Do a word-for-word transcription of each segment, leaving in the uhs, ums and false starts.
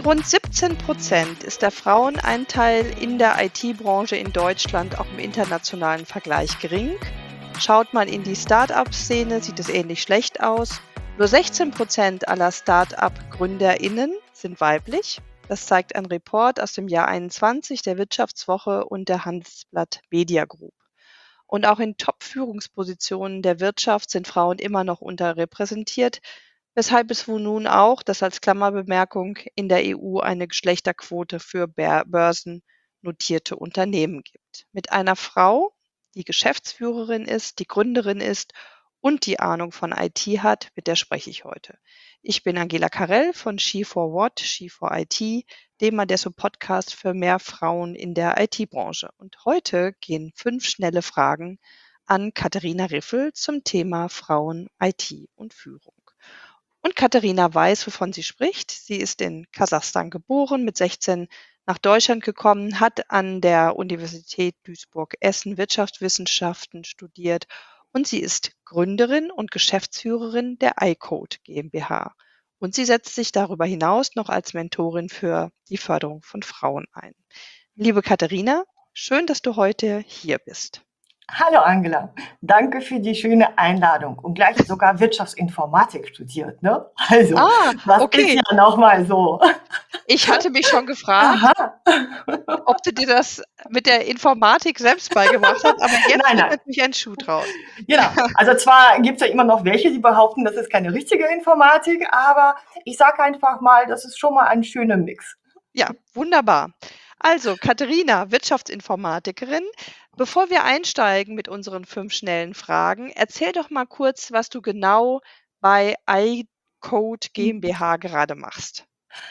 Mit rund siebzehn Prozent ist der Frauenanteil in der I T-Branche in Deutschland auch im internationalen Vergleich gering. Schaut man in die Start-up-Szene, sieht es ähnlich schlecht aus. Nur sechzehn Prozent aller Start-up-GründerInnen sind weiblich. Das zeigt ein Report aus dem Jahr einundzwanzig der Wirtschaftswoche und der Handelsblatt Media Group. Und auch in Top-Führungspositionen der Wirtschaft sind Frauen immer noch unterrepräsentiert, weshalb es wohl nun auch, das als Klammerbemerkung, in der E U eine Geschlechterquote für bär- börsennotierte Unternehmen gibt. Mit einer Frau, die Geschäftsführerin ist, die Gründerin ist und die Ahnung von I T hat, mit der spreche ich heute. Ich bin Angela Karell von She for What, She for I T, dem Adesso Podcast für mehr Frauen in der I T-Branche. Und heute gehen fünf schnelle Fragen an Katharina Riffel zum Thema Frauen, I T und Führung. Und Katharina weiß, wovon sie spricht. Sie ist in Kasachstan geboren, mit sechzehn nach Deutschland gekommen, hat an der Universität Duisburg-Essen Wirtschaftswissenschaften studiert und sie ist Gründerin und Geschäftsführerin der iCode GmbH. Und sie setzt sich darüber hinaus noch als Mentorin für die Förderung von Frauen ein. Liebe Katharina, schön, dass du heute hier bist. Hallo Angela, danke für die schöne Einladung und gleich sogar Wirtschaftsinformatik studiert, ne? Also, Ah, das okay. ist ja nochmal so. Ich hatte mich schon gefragt, Aha. ob du dir das mit der Informatik selbst beigebracht hast, aber jetzt Nein, wird nein. natürlich ein Schuh draus. Genau. Also zwar gibt es ja immer noch welche, die behaupten, das ist keine richtige Informatik, aber ich sage einfach mal, das ist schon mal ein schöner Mix. Ja, wunderbar. Also, Katharina, Wirtschaftsinformatikerin. Bevor wir einsteigen mit unseren fünf schnellen Fragen, erzähl doch mal kurz, was du genau bei iCode GmbH gerade machst.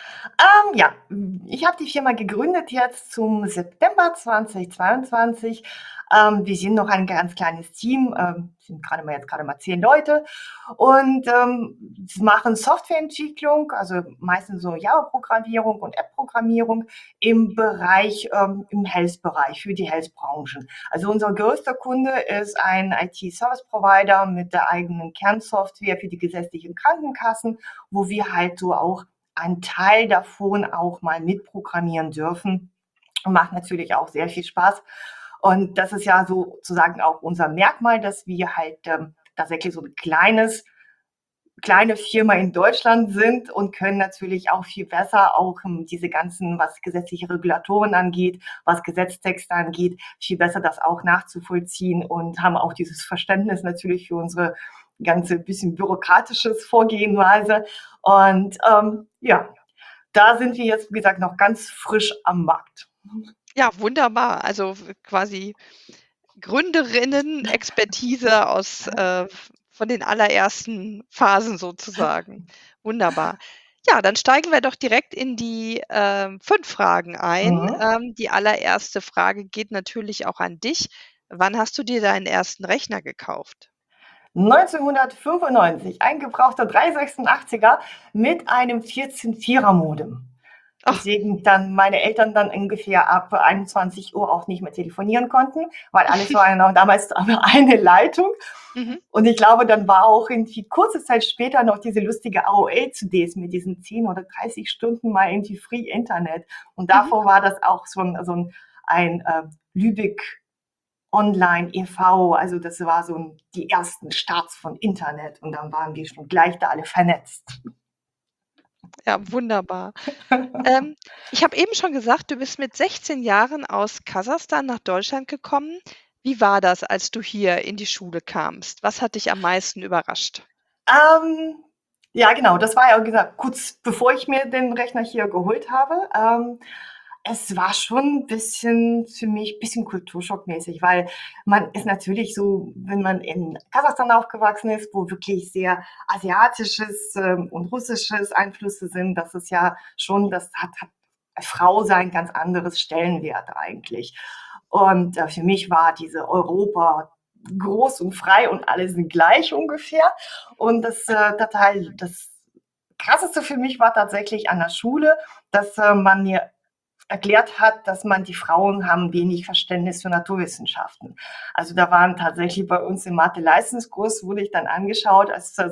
Ähm, ja, ich habe die Firma gegründet jetzt zum September zweitausendzweiundzwanzig. Ähm, wir sind noch ein ganz kleines Team, ähm, sind gerade mal jetzt gerade mal zehn Leute und ähm, machen Softwareentwicklung, also meistens so Java-Programmierung und App-Programmierung im Bereich, ähm, im Health-Bereich, für die Health-Branchen. Also unser größter Kunde ist ein I T-Service-Provider mit der eigenen Kernsoftware für die gesetzlichen Krankenkassen, wo wir halt so auch einen Teil davon auch mal mitprogrammieren dürfen. Und macht natürlich auch sehr viel Spaß. Und das ist ja sozusagen auch unser Merkmal, dass wir halt ähm, tatsächlich so ein kleines, kleine Firma in Deutschland sind und können natürlich auch viel besser auch ähm, diese ganzen, was gesetzliche Regulatoren angeht, was Gesetztexte angeht, viel besser das auch nachzuvollziehen und haben auch dieses Verständnis natürlich für unsere ganze bisschen bürokratisches Vorgehensweise. Und ähm, ja, da sind wir jetzt, wie gesagt, noch ganz frisch am Markt. Ja, wunderbar. Also w- quasi Gründerinnen, Expertise aus äh, von den allerersten Phasen sozusagen. Wunderbar. Ja, dann steigen wir doch direkt in die ähm, fünf Fragen ein. Mhm. Ähm, die allererste Frage geht natürlich auch an dich. Wann hast du dir deinen ersten Rechner gekauft? neunzehnhundertfünfundneunzig, ein gebrauchter dreihundertsechsundachtziger mit einem vierzehn Vierer Modem. Ach, Deswegen dann meine Eltern dann ungefähr ab einundzwanzig Uhr auch nicht mehr telefonieren konnten, weil alles war ja noch damals eine Leitung. mhm, Und ich glaube, dann war auch irgendwie kurze Zeit später noch diese lustige A O L-C Ds mit diesen zehn oder dreißig Stunden mal irgendwie Free Internet. Und mhm. davor war das auch so ein, so ein, ein äh, Lübeck Online e V, also das war so ein, die ersten Starts von Internet und dann waren wir schon gleich da alle vernetzt. Ja, wunderbar. Ähm, ich habe eben schon gesagt, du bist mit sechzehn Jahren aus Kasachstan nach Deutschland gekommen. Wie war das, als du hier in die Schule kamst? Was hat dich am meisten überrascht? Ähm, ja, genau, das war ja wie gesagt kurz bevor ich mir den Rechner hier geholt habe. Ähm, es war schon ein bisschen für mich bisschen kulturschockmäßig, weil man ist natürlich so, wenn man in Kasachstan aufgewachsen ist, wo wirklich sehr asiatisches, ähm, und russisches Einflüsse sind, das ist ja schon das hat hat Frau sein ganz anderes Stellenwert eigentlich. Und, äh, für mich war diese Europa groß und frei und alle sind gleich ungefähr. Und das, äh, total das Krasseste für mich war tatsächlich an der Schule, dass, äh, man mir erklärt hat, dass man die Frauen haben wenig Verständnis für Naturwissenschaften. Also da waren tatsächlich bei uns im Mathe-Leistungskurs, wurde ich dann angeschaut als äh, so ein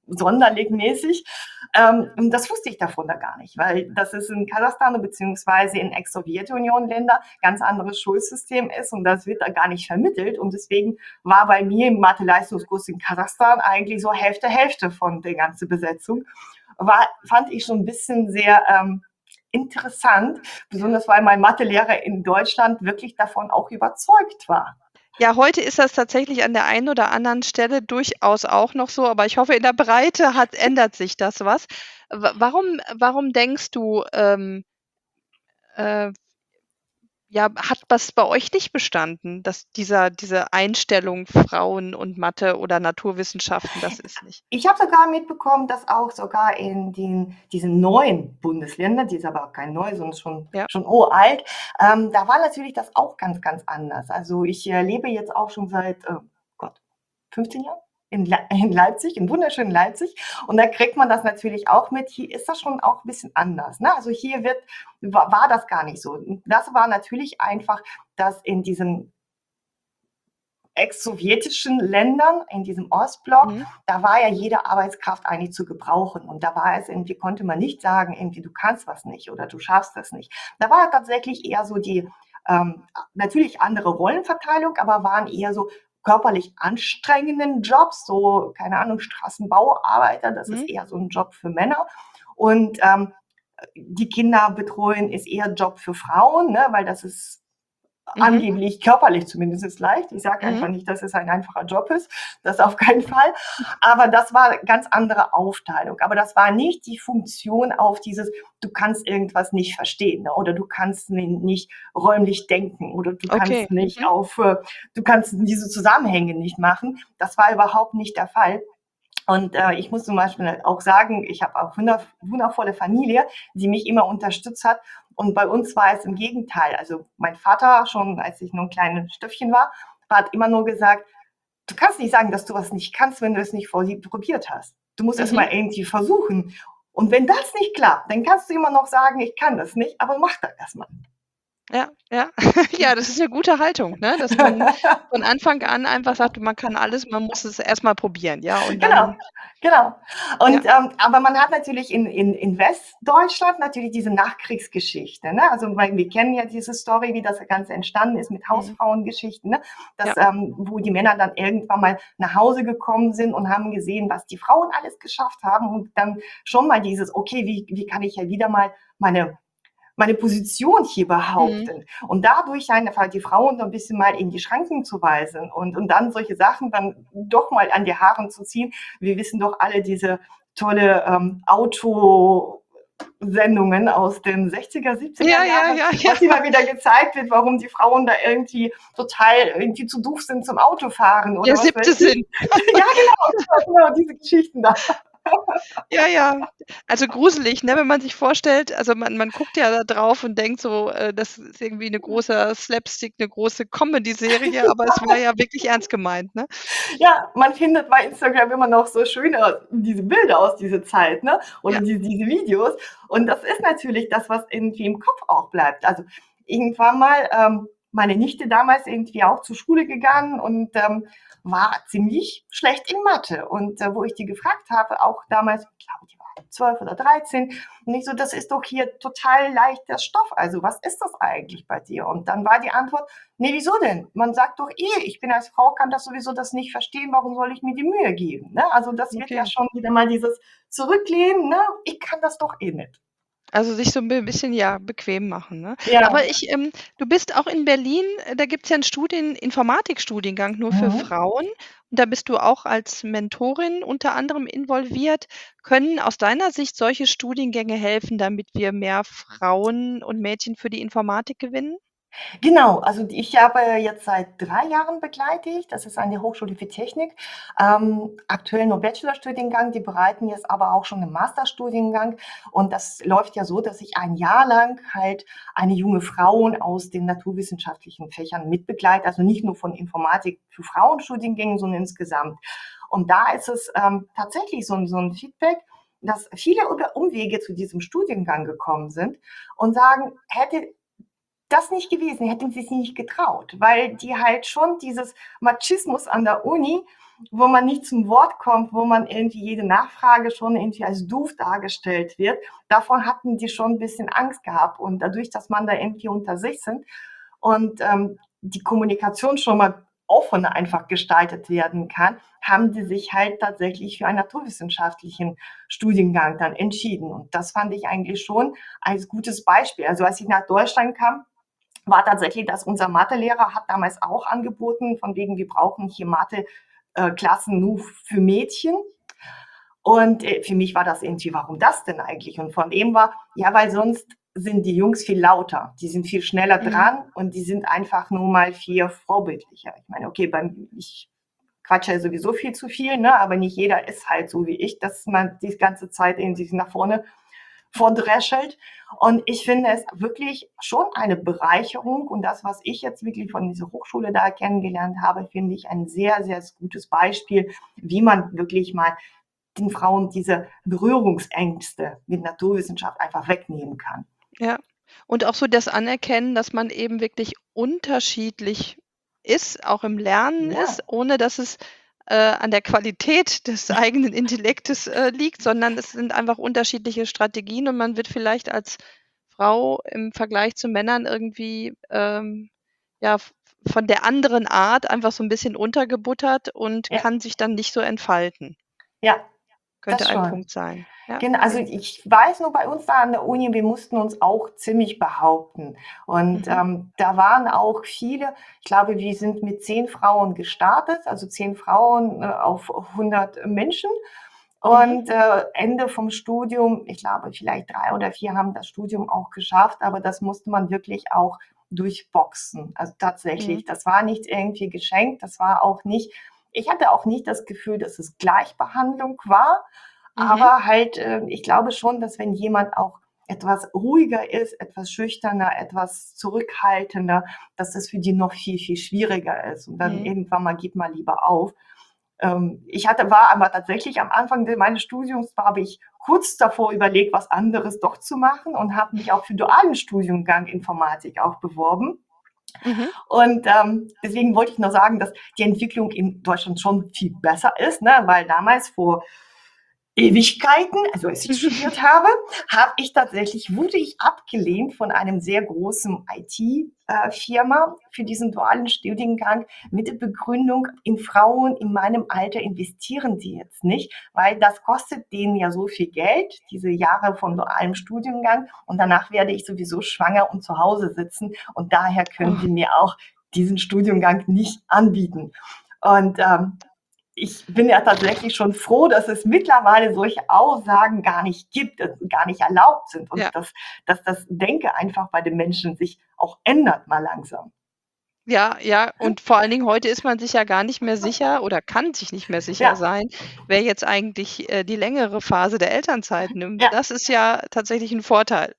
sonderlegmäßig. Ähm, und das wusste ich davon da gar nicht, weil das ist in Kasachstan beziehungsweise in Ex-Sowjetunion-Länder ganz anderes Schulsystem ist und das wird da gar nicht vermittelt. Und deswegen war bei mir im Mathe-Leistungskurs in Kasachstan eigentlich so Hälfte, Hälfte von der ganzen Besetzung. War, fand ich schon ein bisschen sehr ähm, interessant, besonders weil mein Mathelehrer in Deutschland wirklich davon auch überzeugt war. Ja, heute ist das tatsächlich an der einen oder anderen Stelle durchaus auch noch so, aber ich hoffe, in der Breite hat ändert sich das was. Wa warum warum denkst du, ähm, äh, ja, hat was bei euch nicht bestanden, dass dieser diese Einstellung Frauen und Mathe oder Naturwissenschaften, das ist nicht? Ich habe sogar mitbekommen, dass auch sogar in den diesen neuen Bundesländern, die ist aber auch kein neu, sondern schon Ja. schon uralt, ähm, da war natürlich das auch ganz, ganz anders. Also, ich, äh, lebe jetzt auch schon seit, äh, Gott, fünfzehn Jahren in Lei in Leipzig, in wunderschönen Leipzig und da kriegt man das natürlich auch mit. Hier ist das schon auch 'n bisschen anders, ne? Also, hier wird wa war das gar nicht so. Das war natürlich einfach, dass in diesen ex-sowjetischen Ländern, in diesem Ostblock, Mhm. da war ja jede Arbeitskraft eigentlich zu gebrauchen. Und da war es irgendwie, konnte man nicht sagen, irgendwie, du kannst was nicht oder du schaffst das nicht. Da war tatsächlich eher so die, ähm, natürlich andere Rollenverteilung, aber waren eher so körperlich anstrengenden Jobs, so, keine Ahnung, Straßenbauarbeiter, das ist Mhm. eher so ein Job für Männer. Und ähm, die Kinder betreuen ist eher Job für Frauen, ne, weil das ist Mhm. angeblich körperlich zumindest leicht. Ich sage Mhm. einfach nicht, dass es ein einfacher Job ist, das auf keinen Fall. Aber das war eine ganz andere Aufteilung. Aber das war nicht die Funktion auf dieses, du kannst irgendwas nicht verstehen, ne? Oder du kannst nicht räumlich denken oder du Okay. kannst nicht Mhm. auf, äh, du kannst diese Zusammenhänge nicht machen. Das war überhaupt nicht der Fall. Und äh, ich muss zum Beispiel auch sagen, ich habe auch eine wundervolle Familie, die mich immer unterstützt hat. Und bei uns war es im Gegenteil. Also mein Vater, schon als ich nur ein kleines Stöffchen war, hat immer nur gesagt, du kannst nicht sagen, dass du was nicht kannst, wenn du es nicht vor probiert hast. Du musst es Mhm. mal irgendwie versuchen. Und wenn das nicht klappt, dann kannst du immer noch sagen, ich kann das nicht, aber mach das erstmal. Ja, ja. Ja, das ist 'ne gute Haltung, ne, dass man von Anfang an einfach sagt, man kann alles, man muss es erst mal probieren, ja, und Genau, dann genau. ja. Und, ähm, aber man hat natürlich in in in Westdeutschland natürlich diese Nachkriegsgeschichte, ne? Also, weil wir kennen ja diese Story, wie das Ganze entstanden ist mit Mhm. Hausfrauengeschichten, ne? Ja. Dass, ähm wo die Männer dann irgendwann mal nach Hause gekommen sind und haben gesehen, was die Frauen alles geschafft haben und dann schon mal dieses: „Okay, wie wie kann ich ja wieder mal meine meine Position hier Mhm. behaupten?“ Und dadurch einfach die Frauen so ein bisschen mal in die Schranken zu weisen und und dann solche Sachen dann doch mal an die Haaren zu ziehen. Wir wissen doch alle diese tolle, ähm, Autosendungen aus den sechziger, siebziger Ja, ja, Jahren, ja, ja. was immer wieder gezeigt wird, warum die Frauen da irgendwie total irgendwie zu doof sind zum Autofahren oder Der was siebte weiß ich. Sinn. Ja, genau, genau, genau, diese Geschichten da. Ja, ja. Also gruselig, ne, wenn man sich vorstellt also man man guckt ja da drauf und denkt so, äh, das ist irgendwie 'ne großer Slapstick, 'ne große Comedy-Serie, aber es war ja wirklich ernst gemeint, ne? Ja, man findet bei Instagram immer noch so schöne diese Bilder aus dieser Zeit, ne? Oder Ja. die diese Videos. Und das ist natürlich das, was irgendwie im Kopf auch bleibt. Also, irgendwann mal, ähm, meine Nichte damals irgendwie auch zur Schule gegangen und, ähm, war ziemlich schlecht in Mathe. Und, äh, wo ich die gefragt habe, auch damals, ich glaube, die war zwölf oder dreizehn, und ich so: „Das ist doch hier total leichter Stoff. Also, was ist das eigentlich bei dir?“ Und dann war die Antwort: „Ne, wieso denn? Man sagt doch eh, ich bin als Frau, kann das sowieso das nicht verstehen, warum soll ich mir die Mühe geben?“ Ne? Also, das wird ja Okay. schon wieder mal dieses Zurücklehnen, ne? „Ich kann das doch eh nicht.“ Also sich so 'n bi bisschen, ja, bequem machen, ne? Aber Ja. ich ähm, du bist auch in Berlin, äh, da gibt's ja 'n Studien Informatikstudiengang nur für Mhm. Frauen und da bist du auch als Mentorin unter anderem involviert. Können aus deiner Sicht solche Studiengänge helfen, damit wir mehr Frauen und Mädchen für die Informatik gewinnen? Genau, also ich habe jetzt seit drei Jahren begleite ich, das ist an der Hochschule für Technik, ähm, aktuell nur Bachelorstudiengang, die bereiten jetzt aber auch schon 'nen Masterstudiengang und das läuft ja so, dass ich ein Jahr lang halt eine junge Frauen aus den naturwissenschaftlichen Fächern mitbegleite, also nicht nur von Informatik für Frauenstudiengängen, sondern insgesamt. Und da ist es, ähm, tatsächlich so 'n so 'n Feedback, dass viele über Umwege zu diesem Studiengang gekommen sind und sagen: „Hätte das nicht gewesen, hätten sie sich nicht getraut, weil die halt schon dieses Machismus an der Uni, wo man nicht zum Wort kommt, wo man irgendwie jede Nachfrage schon irgendwie als doof dargestellt wird, davon hatten die schon ein bisschen Angst gehabt. Und dadurch, dass man da irgendwie unter sich sind und ähm, die Kommunikation schon mal offener einfach gestaltet werden kann, haben die sich halt tatsächlich für einen naturwissenschaftlichen Studiengang dann entschieden. Und das fand ich eigentlich schon als gutes Beispiel. Also als ich nach Deutschland kam, war tatsächlich, dass unser Mathelehrer hat damals auch angeboten, von wegen, wir brauchen hier Mathe-Klassen nur für Mädchen. Und äh, für mich war das irgendwie, warum das denn eigentlich? Und von ihm war, ja, weil sonst sind die Jungs viel lauter, die sind viel schneller Mhm. dran und die sind einfach nur mal viel vorbildlicher. Ich meine, okay, beim, ich quatsche ja sowieso viel zu viel, ne? Aber nicht jeder ist halt so wie ich, dass man die ganze Zeit irgendwie nach vorne vordreschelt. Und ich finde es wirklich schon eine Bereicherung. Und das, was ich jetzt wirklich von dieser Hochschule da kennengelernt habe, finde ich ein sehr, sehr gutes Beispiel, wie man wirklich mal den Frauen diese Berührungsängste mit Naturwissenschaft einfach wegnehmen kann. Ja. Und auch so das Anerkennen, dass man eben wirklich unterschiedlich ist, auch im Lernen Ja, ist, ohne dass es, äh, an der Qualität des eigenen Intellektes, äh, liegt, sondern es sind einfach unterschiedliche Strategien und man wird vielleicht als Frau im Vergleich zu Männern irgendwie, ähm, ja, v von der anderen Art einfach so 'n bisschen untergebuttert und ja, kann sich dann nicht so entfalten. ja, Könnte das ein schon. Punkt sein. Ja, Genau, also okay. ich weiß nur bei uns da an der Uni, wir mussten uns auch ziemlich behaupten. Und Mhm, ähm, da waren auch viele, ich glaube, wir sind mit zehn Frauen gestartet, also zehn Frauen äh, auf hundert Menschen. mhm, Und äh, Ende vom Studium, ich glaube, vielleicht drei oder vier haben das Studium auch geschafft, aber das musste man wirklich auch durchboxen. Also mhm, tatsächlich, das war nicht irgendwie geschenkt, das war auch nicht, ich hatte auch nicht das Gefühl, dass es Gleichbehandlung war, mhm, aber halt, äh, ich glaube schon, dass wenn jemand auch etwas ruhiger ist, etwas schüchterner, etwas zurückhaltender, dass das für die noch viel, viel schwieriger ist. Und dann mhm. irgendwann mal geht mal lieber auf. Ähm, ich hatte, war aber tatsächlich am Anfang meines Studiums, habe ich kurz davor überlegt, was anderes doch zu machen und habe mich auch für dualen Studiengang Informatik auch beworben. Mhm. Und ähm, deswegen wollte ich nur sagen, dass die Entwicklung in Deutschland schon viel besser ist, ne? Weil damals vor Ewigkeiten, also als ich studiert habe, habe ich tatsächlich, wurde ich abgelehnt von einem sehr großen I T-Firma für diesen dualen Studiengang mit der Begründung, in Frauen in meinem Alter investieren die jetzt nicht, weil das kostet denen ja so viel Geld, diese Jahre von dualem Studiengang, und danach werde ich sowieso schwanger und zu Hause sitzen und daher können Oh, die mir auch diesen Studiengang nicht anbieten. Und ähm, ich bin ja tatsächlich schon froh, dass es mittlerweile solche Aussagen gar nicht gibt, dass sie gar nicht erlaubt sind und ja. dass, dass das Denke einfach bei den Menschen sich auch ändert mal langsam. Ja, ja, und vor allen Dingen heute ist man sich ja gar nicht mehr sicher oder kann sich nicht mehr sicher Ja, sein, wer jetzt eigentlich, äh, die längere Phase der Elternzeit nimmt. ja. Das ist ja tatsächlich 'n Vorteil.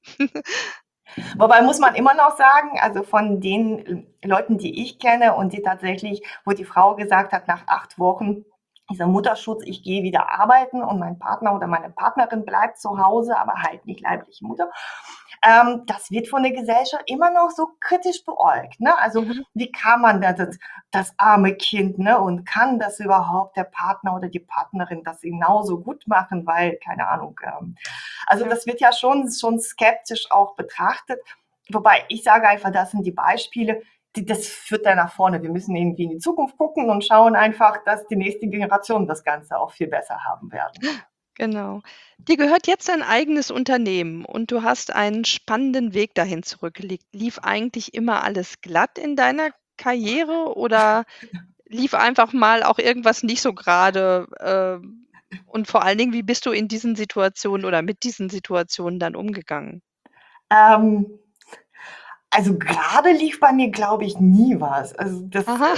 Wobei muss man immer noch sagen, also von den Leuten, die ich kenne und die tatsächlich, wo die Frau gesagt hat, nach acht Wochen, dieser Mutterschutz, ich gehe wieder arbeiten und mein Partner oder meine Partnerin bleibt zu Hause, aber halt nicht leibliche Mutter. Ähm, das wird von der Gesellschaft immer noch so kritisch beäugt. Ne? Also Mhm, wie kann man das, das, das arme Kind, ne? Und kann das überhaupt der Partner oder die Partnerin das genauso gut machen, weil, keine Ahnung, ähm, also ja. das wird ja schon, schon skeptisch auch betrachtet. Wobei ich sage einfach, das sind die Beispiele, die, das führt da nach vorne. Wir müssen irgendwie in die Zukunft gucken und schauen einfach, dass die nächste Generation das Ganze auch viel besser haben werden. Genau. Dir gehört jetzt ein eigenes Unternehmen und du hast einen spannenden Weg dahin zurückgelegt. Lief eigentlich immer alles glatt in deiner Karriere oder lief einfach mal auch irgendwas nicht so gerade? Ähm, und vor allen Dingen, wie bist du in diesen Situationen oder mit diesen Situationen dann umgegangen? Ähm, also gerade lief bei mir, glaube ich, nie was. Also das, Aha. äh,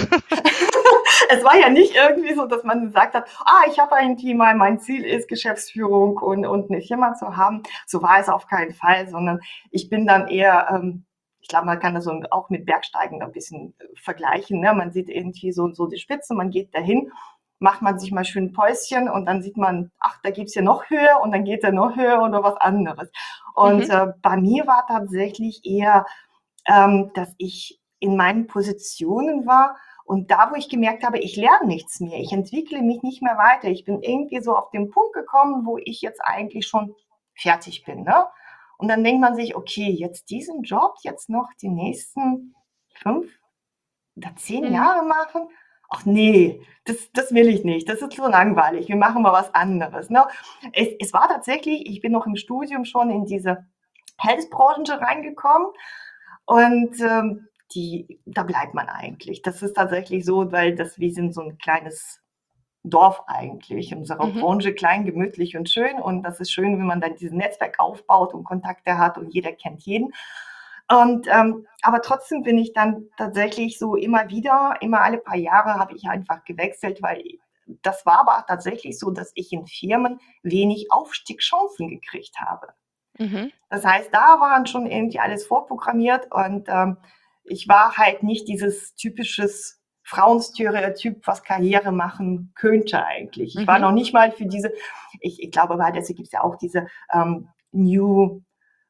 es war ja nicht irgendwie so, dass man gesagt hat, ah, ich habe irgendwie mal, mein Ziel ist Geschäftsführung und, und eine Firma zu haben. So war es auf keinen Fall, sondern ich bin dann eher, ähm, ich glaube, man kann das so auch mit Bergsteigen ein bisschen äh, vergleichen. Ne? Man sieht irgendwie so, so die Spitze, man geht dahin, macht man sich mal schön ein Päuschen und dann sieht man, ach, da gibt's ja noch höher und dann geht er noch höher oder was anderes. Und Mhm. äh, bei mir war tatsächlich eher ähm, dass ich in meinen Positionen war und da, wo ich gemerkt habe, ich lerne nichts mehr, ich entwickle mich nicht mehr weiter. Ich bin irgendwie so auf den Punkt gekommen, wo ich jetzt eigentlich schon fertig bin, ne? Und dann denkt man sich: „Okay, jetzt diesen Job jetzt noch die nächsten fünf oder zehn Mhm. Jahre machen? Ach ne, das das will ich nicht. Das ist so langweilig. Wir machen mal was anderes“, ne? Es es war tatsächlich ich bin noch im Studium schon in diese Health-Branche reingekommen und, ähm, die da bleibt man eigentlich. Das ist tatsächlich so, weil das wir sind so 'n kleines Dorf eigentlich. Unsere Mhm. Branche klein, gemütlich und schön und das ist schön, wenn man dann diesen Netzwerk aufbaut und Kontakte hat und jeder kennt jeden. Und, ähm aber trotzdem bin ich dann tatsächlich so immer wieder immer alle paar Jahre habe ich einfach gewechselt, weil das war aber tatsächlich so, dass ich in Firmen wenig Aufstiegschancen gekriegt habe. Mhm. Das heißt, da waren schon irgendwie alles vorprogrammiert und, ähm, ich war halt nicht dieses typisches Frauenstereotyp, was Karriere machen könnte eigentlich. Ich war Mhm. noch nicht mal für diese ich ich glaube, weil deswegen gibt's ja auch diese, ähm, New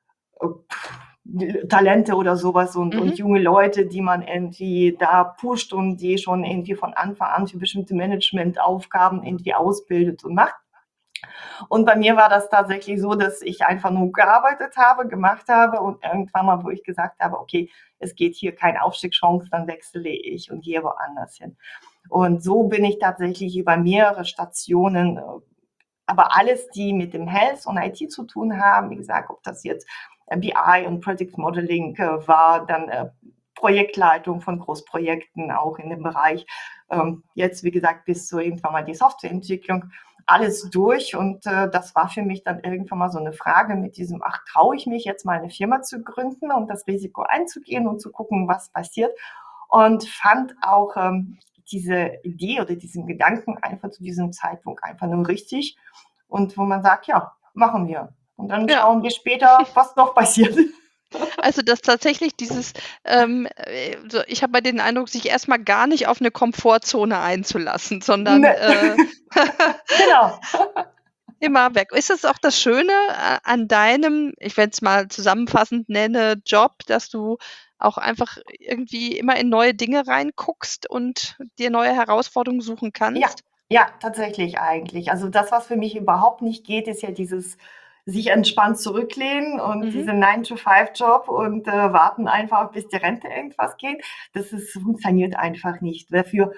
äh, Talente oder so was und und Mhm. junge Leute, die man irgendwie da pusht und die schon irgendwie von Anfang an für bestimmte Managementaufgaben irgendwie ausbildet und macht. Und bei mir war das tatsächlich so, dass ich einfach nur gearbeitet habe, gemacht habe und irgendwann mal, wo ich gesagt habe: „Okay, es geht hier keine Aufstiegschance, dann wechsle ich und gehe woanders hin.“ Und so bin ich tatsächlich über mehrere Stationen, äh aber alles, die mit dem Health und I T zu tun haben, wie gesagt, ob das jetzt, äh, B I und Project Modeling, äh, war, dann, äh, Projektleitung von Großprojekten auch in dem Bereich. Ähm, jetzt, wie gesagt, bis zu irgendwann mal die Softwareentwicklung, alles durch und, äh, das war für mich dann irgendwann mal so 'ne Frage mit diesem: „Ach, traue ich mich jetzt mal 'ne Firma zu gründen und das Risiko einzugehen und zu gucken, was passiert?“ Und fand auch, ähm, diese Idee oder diesen Gedanken einfach zu diesem Zeitpunkt einfach nur richtig und wo man sagt: „Ja, machen wir.“ Und dann Ja. schauen wir später, was noch passiert. Also, dass tatsächlich dieses, ähm, äh so ich habe mal den Eindruck, sich erst mal gar nicht auf 'ne Komfortzone einzulassen, sondern, Ne. äh Genau. immer weg. Ist das auch das Schöne a an deinem, ich werde es mal zusammenfassend nenne, Job, dass du auch einfach irgendwie immer in neue Dinge reinguckst und dir neue Herausforderungen suchen Ja, kannst? ja, tatsächlich eigentlich. Also, das, was für mich überhaupt nicht geht, ist ja dieses sich entspannt zurücklehnen und Mhm. diese Nine to Five Job und, äh, warten einfach, bis die Rente irgendwas geht. Das ist funktioniert einfach nicht. Dafür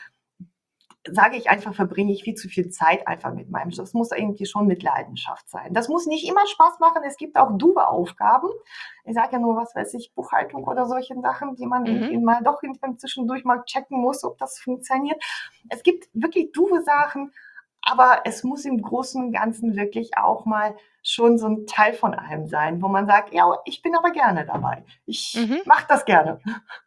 sage ich einfach, verbringe ich viel zu viel Zeit einfach mit meinem Job. Das muss irgendwie schon mit Leidenschaft sein. Das muss nicht immer Spaß machen. Es gibt auch doofe Aufgaben. Ich sage ja nur, was weiß ich, Buchhaltung oder solche Sachen, die man Mhm. irgendwie mal doch irgendwann zwischendurch mal checken muss, ob das funktioniert. Es gibt wirklich doofe Sachen, aber es muss im Großen und Ganzen wirklich auch mal schon so 'n Teil von einem sein, wo man sagt: „Ja, ich bin aber gerne dabei. Ich Mhm. mache das gerne.“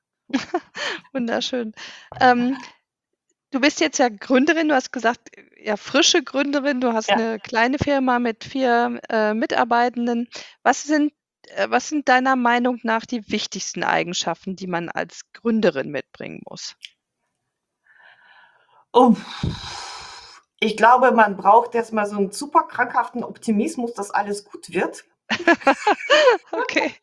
Wunderschön. Ähm, du bist jetzt ja Gründerin. Du hast gesagt, ja, frische Gründerin. Du hast Ja. 'ne kleine Firma mit vier, äh, Mitarbeitenden. Was sind äh, was sind deiner Meinung nach die wichtigsten Eigenschaften, die man als Gründerin mitbringen muss? Ich glaube, man braucht erst mal so 'n super krankhaften Optimismus, dass alles gut wird. Okay.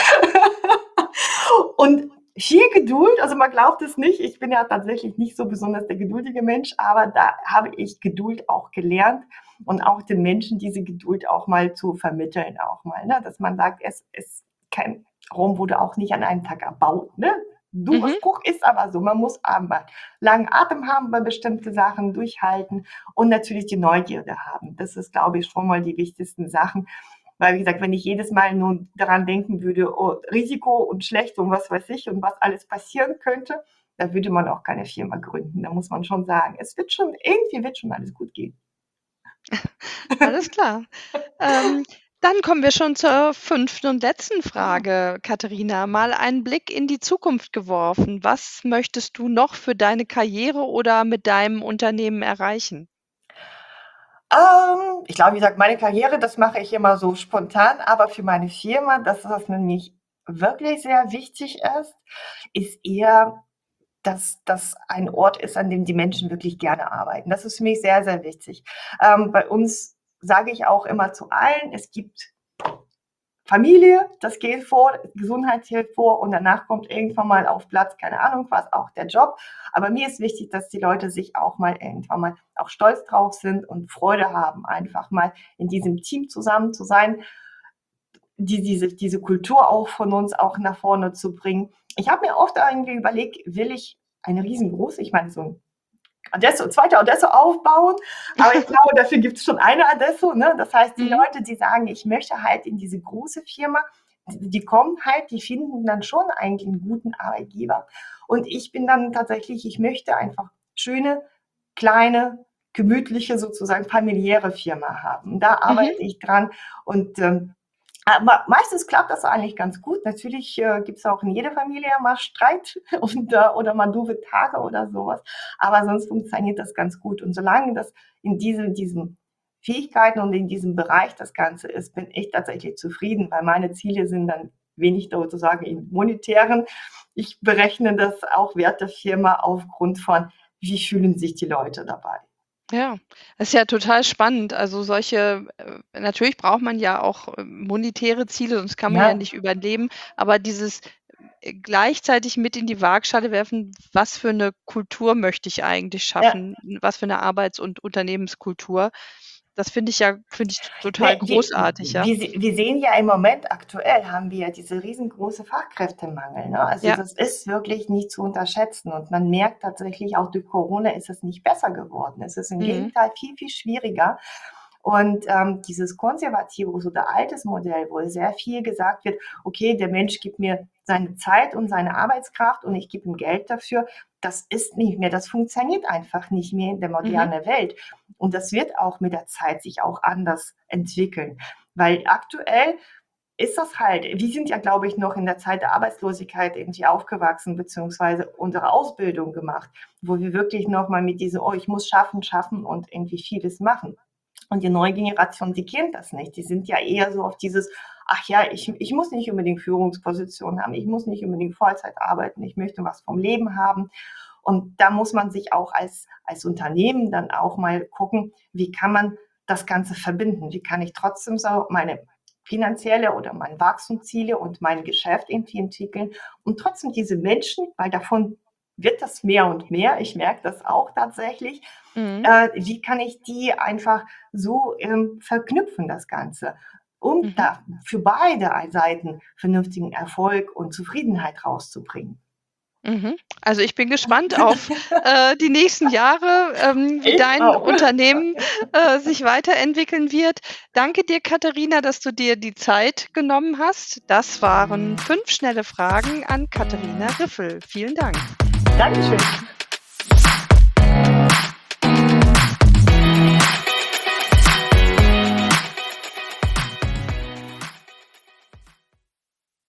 Und viel Geduld, also, man glaubt es nicht, ich bin ja tatsächlich nicht so besonders der geduldige Mensch, aber da habe ich Geduld auch gelernt und auch den Menschen diese Geduld auch mal zu vermitteln auch mal, ne? Dass man sagt, es ist kein Rom wurde auch nicht an einem Tag erbaut, ne? Doofer Mhm. Spruch, ist aber so. Man muss aber langen Atem haben bei bestimmte Sachen, durchhalten und natürlich die Neugierde haben. Das ist, glaube ich, schon mal die wichtigsten Sachen, weil, wie gesagt, wenn ich jedes Mal nur daran denken würde: „Oh, Risiko und schlecht und was weiß ich und was alles passieren könnte“, da würde man auch keine Firma gründen. Da muss man schon sagen, es wird schon irgendwie wird schon alles gut gehen. Alles klar. Ähm, dann kommen wir schon zur fünften und letzten Frage, Katharina. Mal einen Blick in die Zukunft geworfen. Was möchtest du noch für deine Karriere oder mit deinem Unternehmen erreichen? Ähm, ich glaube, wie gesagt, meine Karriere, das mache ich immer so spontan, aber für meine Firma, das, was nämlich wirklich sehr wichtig ist, ist eher, dass das ein Ort ist, an dem die Menschen wirklich gerne arbeiten. Das ist für mich sehr, sehr wichtig. Ähm, bei uns sage ich auch immer zu allen, es gibt Familie, das geht vor, Gesundheit zählt vor und danach kommt irgendwann mal auf Platz, keine Ahnung was, auch der Job. Aber mir ist wichtig, dass die Leute sich auch mal irgendwann mal auch stolz drauf sind und Freude haben, einfach mal in diesem Team zusammen zu sein, die, diese, diese Kultur auch von uns auch nach vorne zu bringen. Ich habe mir oft irgendwie überlegt, will ich eine riesengroße, ich meine so ein Adesso, zweite Adesso aufbauen, aber ich glaube, dafür gibt es schon eine Adesso, ne? Das heißt, die Mhm. Leute, die sagen, ich möchte halt in diese große Firma, die, die kommen halt, die finden dann schon eigentlich einen guten Arbeitgeber. Und ich bin dann tatsächlich, ich möchte einfach schöne, kleine, gemütliche, sozusagen familiäre Firma haben. Da Mhm. arbeite ich dran und ähm, aber meistens klappt das eigentlich ganz gut. Natürlich äh, gibt es auch in jeder Familie mal Streit und, äh, oder mal doofe Tage oder sowas. Aber sonst funktioniert das ganz gut. Und solange das in diesen, diesen Fähigkeiten und in diesem Bereich das Ganze ist, bin ich tatsächlich zufrieden, weil meine Ziele sind dann wenig sozusagen in monetären. Ich berechne das auch Wert der Firma aufgrund von, wie fühlen sich die Leute dabei. Ja, das ist ja total spannend. Also solche äh, natürlich braucht man ja auch, ähm, monetäre Ziele, sonst kann man ja Ja, nicht überleben. Aber dieses, äh, gleichzeitig mit in die Waagschale werfen, was für 'ne Kultur möchte ich eigentlich ja. schaffen? Was für 'ne Arbeits und Unternehmenskultur? Das finde ich ja finde ich Ne, total wir großartig, ja. wir se wir sehen ja im Moment aktuell haben wir ja diese riesengroße Fachkräftemangel, ne? Also, Ja. das ist wirklich nicht zu unterschätzen und man merkt tatsächlich auch durch Corona ist es nicht besser geworden. Es ist im Mhm. Gegenteil viel, viel schwieriger. Und, ähm, dieses konservative oder altes Modell, wo sehr viel gesagt wird: „Okay, der Mensch gibt mir seine Zeit und seine Arbeitskraft und ich gebe ihm Geld dafür“, das ist nicht mehr, das funktioniert einfach nicht mehr in der Mhm. modernen Welt. Und das wird auch mit der Zeit sich auch anders entwickeln. Weil aktuell ist das halt, wir sind ja, glaube ich, noch in der Zeit der Arbeitslosigkeit irgendwie aufgewachsen, beziehungsweise unsere Ausbildung gemacht, wo wir wirklich noch mal mit diesem, oh, ich muss schaffen, schaffen und irgendwie vieles machen. Und die neue Generation, die kennt das nicht. Die sind ja eher so auf dieses, ach ja, ich, ich muss nicht unbedingt Führungspositionen haben, ich muss nicht unbedingt Vollzeit arbeiten, ich möchte was vom Leben haben. Und da muss man sich auch als, als Unternehmen dann auch mal gucken, wie kann man das Ganze verbinden? Wie kann ich trotzdem so meine finanzielle oder meine Wachstumsziele und mein Geschäft irgendwie entwickeln und trotzdem diese Menschen, weil davon wird das mehr und mehr, ich merke das auch tatsächlich, Mhm. äh, wie kann ich die einfach so ähm, verknüpfen, das Ganze, um Mhm. da für beide Seiten vernünftigen Erfolg und Zufriedenheit rauszubringen. Mhm. Also, ich bin gespannt auf, äh, die nächsten Jahre, ähm, wie Ich dein auch. Unternehmen, äh, sich weiterentwickeln wird. Danke dir, Katharina, dass du dir die Zeit genommen hast. Das waren fünf schnelle Fragen an Katharina Riffel. Vielen Dank. Dankeschön.